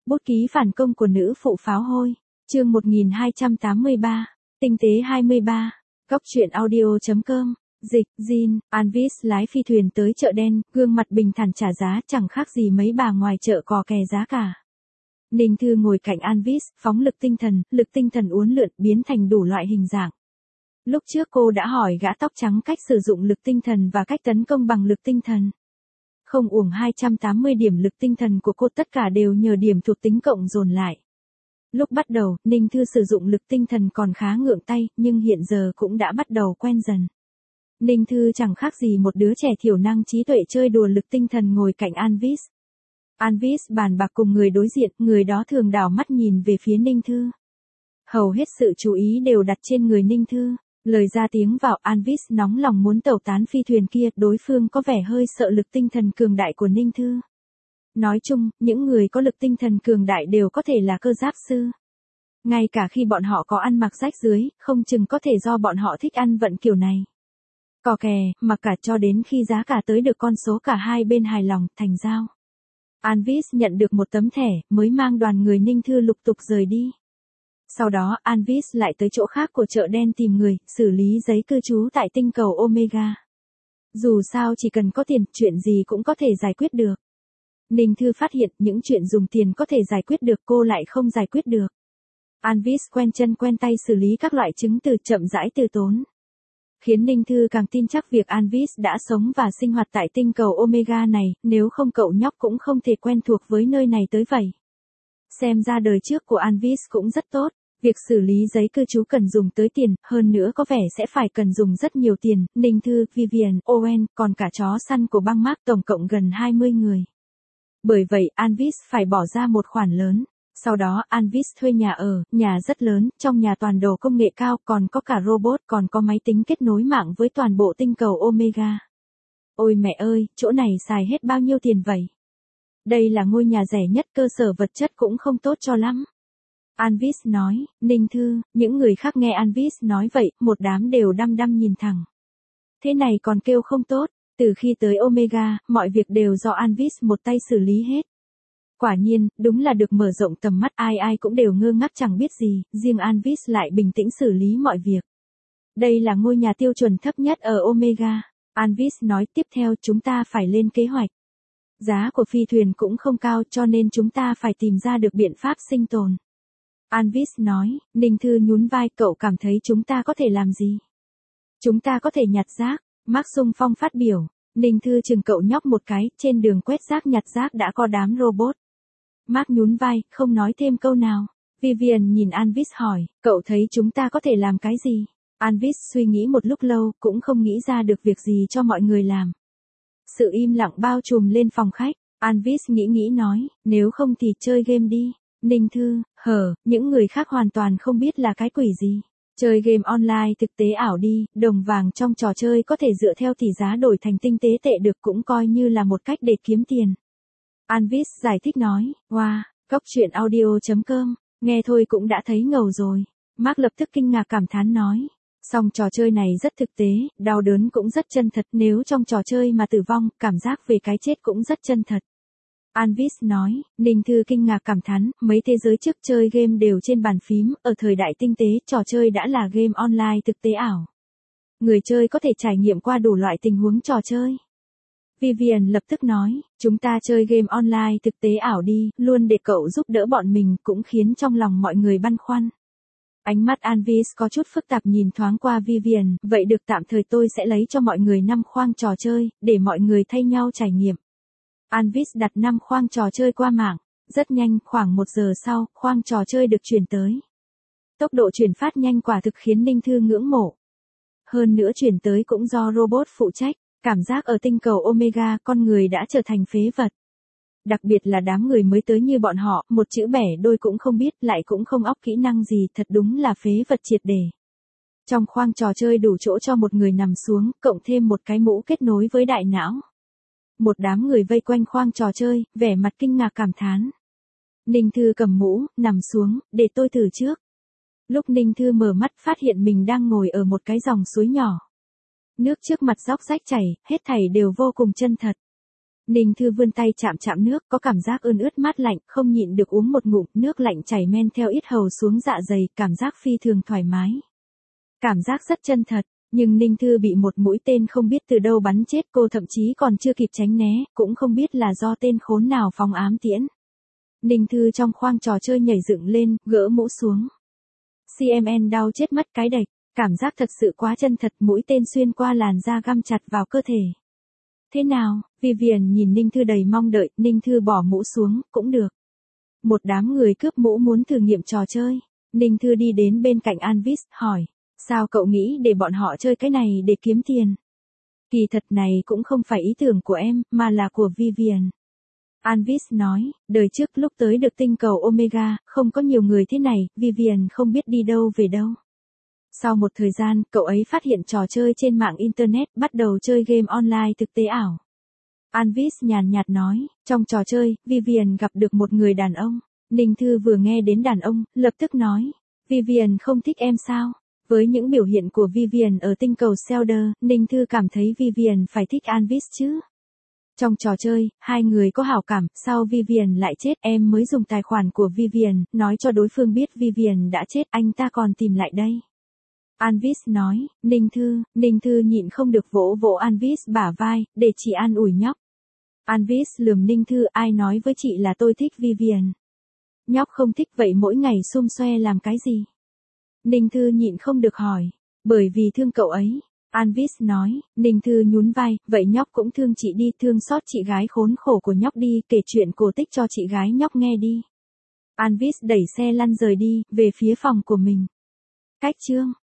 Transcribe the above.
Bút ký phản công của nữ phụ pháo hôi. Chương 1283. Tinh tế 23. Góc truyện audio.com. Dịch, Jin, Anvis lái phi thuyền tới chợ đen, gương mặt bình thản trả giá chẳng khác gì mấy bà ngoài chợ cò kè giá cả. Ninh Thư ngồi cạnh Anvis, phóng lực tinh thần uốn lượn biến thành đủ loại hình dạng. Lúc trước cô đã hỏi gã tóc trắng cách sử dụng lực tinh thần và cách tấn công bằng lực tinh thần. Không uổng 280 điểm lực tinh thần của cô, tất cả đều nhờ điểm thuộc tính cộng dồn lại. Lúc bắt đầu, Ninh Thư sử dụng lực tinh thần còn khá ngượng tay, nhưng hiện giờ cũng đã bắt đầu quen dần. Ninh Thư chẳng khác gì một đứa trẻ thiểu năng trí tuệ chơi đùa lực tinh thần ngồi cạnh Anvis. Anvis bàn bạc cùng người đối diện, người đó thường đảo mắt nhìn về phía Ninh Thư. Hầu hết sự chú ý đều đặt trên người Ninh Thư. Lời ra tiếng vào, Anvis nóng lòng muốn tẩu tán phi thuyền kia, đối phương có vẻ hơi sợ lực tinh thần cường đại của Ninh Thư. Nói chung, những người có lực tinh thần cường đại đều có thể là cơ giáp sư. Ngay cả khi bọn họ có ăn mặc rách rưới, không chừng có thể do bọn họ thích ăn vận kiểu này. Cò kè, mặc cả cho đến khi giá cả tới được con số cả hai bên hài lòng, thành giao. Anvis nhận được một tấm thẻ, mới mang đoàn người Ninh Thư lục tục rời đi. Sau đó, Anvis lại tới chỗ khác của chợ đen tìm người, xử lý giấy cư trú tại tinh cầu Omega. Dù sao chỉ cần có tiền, chuyện gì cũng có thể giải quyết được. Ninh Thư phát hiện những chuyện dùng tiền có thể giải quyết được cô lại không giải quyết được. Anvis quen chân quen tay xử lý các loại chứng từ, chậm rãi từ tốn. Khiến Ninh Thư càng tin chắc việc Anvis đã sống và sinh hoạt tại tinh cầu Omega này, nếu không cậu nhóc cũng không thể quen thuộc với nơi này tới vậy. Xem ra đời trước của Anvis cũng rất tốt, việc xử lý giấy cư trú cần dùng tới tiền, hơn nữa có vẻ sẽ phải cần dùng rất nhiều tiền. Ninh Thư, Vivian, Owen, còn cả chó săn của băng Mark, tổng cộng gần 20 người. Bởi vậy, Anvis phải bỏ ra một khoản lớn. Sau đó, Anvis thuê nhà ở, nhà rất lớn, trong nhà toàn đồ công nghệ cao, còn có cả robot, còn có máy tính kết nối mạng với toàn bộ tinh cầu Omega. Ôi mẹ ơi, chỗ này xài hết bao nhiêu tiền vậy? Đây là ngôi nhà rẻ nhất, cơ sở vật chất cũng không tốt cho lắm. Anvis nói. Ninh Thư, những người khác nghe Anvis nói vậy, một đám đều đăm đăm nhìn thẳng. Thế này còn kêu không tốt, từ khi tới Omega, mọi việc đều do Anvis một tay xử lý hết. Quả nhiên, đúng là được mở rộng tầm mắt, ai cũng đều ngơ ngác chẳng biết gì, riêng Anvis lại bình tĩnh xử lý mọi việc. Đây là ngôi nhà tiêu chuẩn thấp nhất ở Omega. Anvis nói tiếp theo, chúng ta phải lên kế hoạch. Giá của phi thuyền cũng không cao, cho nên chúng ta phải tìm ra được biện pháp sinh tồn. Anvis nói. Ninh Thư nhún vai, cậu cảm thấy chúng ta có thể làm gì? Chúng ta có thể nhặt rác. Mark xung phong phát biểu. Ninh Thư chừng cậu nhóc một cái, trên đường quét rác nhặt rác đã có đám robot. Mark nhún vai, không nói thêm câu nào. Vivian nhìn Anvis hỏi, cậu thấy chúng ta có thể làm cái gì? Anvis suy nghĩ một lúc lâu, cũng không nghĩ ra được việc gì cho mọi người làm. Sự im lặng bao trùm lên phòng khách. Anvis nghĩ nói, nếu không thì chơi game đi. Ninh Thư, những người khác hoàn toàn không biết là cái quỷ gì. Chơi game online thực tế ảo đi, đồng vàng trong trò chơi có thể dựa theo tỷ giá đổi thành tinh tế tệ được, cũng coi như là một cách để kiếm tiền. Anvis giải thích nói. Wow, góc truyện audio.com, nghe thôi cũng đã thấy ngầu rồi. Mark lập tức kinh ngạc cảm thán nói. Song trò chơi này rất thực tế, đau đớn cũng rất chân thật, nếu trong trò chơi mà tử vong, cảm giác về cái chết cũng rất chân thật. Anvis nói. Ninh Thư kinh ngạc cảm thán, mấy thế giới trước chơi game đều trên bàn phím, ở thời đại tinh tế, trò chơi đã là game online thực tế ảo. Người chơi có thể trải nghiệm qua đủ loại tình huống trò chơi. Vivian lập tức nói, chúng ta chơi game online thực tế ảo đi, luôn để cậu giúp đỡ bọn mình, cũng khiến trong lòng mọi người băn khoăn. Ánh mắt Anvis có chút phức tạp nhìn thoáng qua Vivian, vậy được, tạm thời tôi sẽ lấy cho mọi người 5 khoang trò chơi, để mọi người thay nhau trải nghiệm. Anvis đặt 5 khoang trò chơi qua mạng. Rất nhanh, khoảng 1 giờ sau, khoang trò chơi được chuyển tới. Tốc độ chuyển phát nhanh quả thực khiến Ninh Thư ngưỡng mộ. Hơn nữa chuyển tới cũng do robot phụ trách, cảm giác ở tinh cầu Omega con người đã trở thành phế vật. Đặc biệt là đám người mới tới như bọn họ, một chữ bẻ đôi cũng không biết, lại cũng không óc kỹ năng gì, thật đúng là phế vật triệt để. Trong khoang trò chơi đủ chỗ cho một người nằm xuống, cộng thêm một cái mũ kết nối với đại não. Một đám người vây quanh khoang trò chơi, vẻ mặt kinh ngạc cảm thán. Ninh Thư cầm mũ, nằm xuống, để tôi thử trước. Lúc Ninh Thư mở mắt phát hiện mình đang ngồi ở một cái dòng suối nhỏ. Nước trước mặt róc rách chảy, hết thảy đều vô cùng chân thật. Ninh Thư vươn tay chạm chạm nước, có cảm giác ươn ướt mát lạnh, không nhịn được uống một ngụm, nước lạnh chảy men theo yết hầu xuống dạ dày, cảm giác phi thường thoải mái. Cảm giác rất chân thật, nhưng Ninh Thư bị một mũi tên không biết từ đâu bắn chết, cô thậm chí còn chưa kịp tránh né, cũng không biết là do tên khốn nào phóng ám tiễn. Ninh Thư trong khoang trò chơi nhảy dựng lên, gỡ mũ xuống. CMN đau chết mất cái đạch, cảm giác thật sự quá chân thật, mũi tên xuyên qua làn da găm chặt vào cơ thể. Thế nào? Vivian nhìn Ninh Thư đầy mong đợi, Ninh Thư bỏ mũ xuống, cũng được. Một đám người cướp mũ muốn thử nghiệm trò chơi. Ninh Thư đi đến bên cạnh Anvis, hỏi, sao cậu nghĩ để bọn họ chơi cái này để kiếm tiền? Kỳ thật này cũng không phải ý tưởng của em, mà là của Vivian. Anvis nói, đời trước lúc tới được tinh cầu Omega, không có nhiều người thế này, Vivian không biết đi đâu về đâu. Sau một thời gian, cậu ấy phát hiện trò chơi trên mạng Internet, bắt đầu chơi game online thực tế ảo. Anvis nhàn nhạt nói, trong trò chơi, Vivian gặp được một người đàn ông. Ninh Thư vừa nghe đến đàn ông, lập tức nói, Vivian không thích em sao? Với những biểu hiện của Vivian ở tinh cầu Selder, Ninh Thư cảm thấy Vivian phải thích Anvis chứ. Trong trò chơi, hai người có hảo cảm, sau Vivian lại chết, em mới dùng tài khoản của Vivian, nói cho đối phương biết Vivian đã chết, anh ta còn tìm lại đây. Anvis nói, Ninh Thư nhịn không được vỗ vỗ Anvis bả vai, để chị an ủi nhóc. Anvis lườm Ninh Thư, ai nói với chị là tôi thích Vivian. Nhóc không thích vậy mỗi ngày xum xoe làm cái gì? Ninh Thư nhịn không được hỏi, bởi vì thương cậu ấy. Anvis nói, Ninh Thư nhún vai, vậy nhóc cũng thương chị đi, thương xót chị gái khốn khổ của nhóc đi, kể chuyện cổ tích cho chị gái nhóc nghe đi. Anvis đẩy xe lăn rời đi, về phía phòng của mình. Cách chương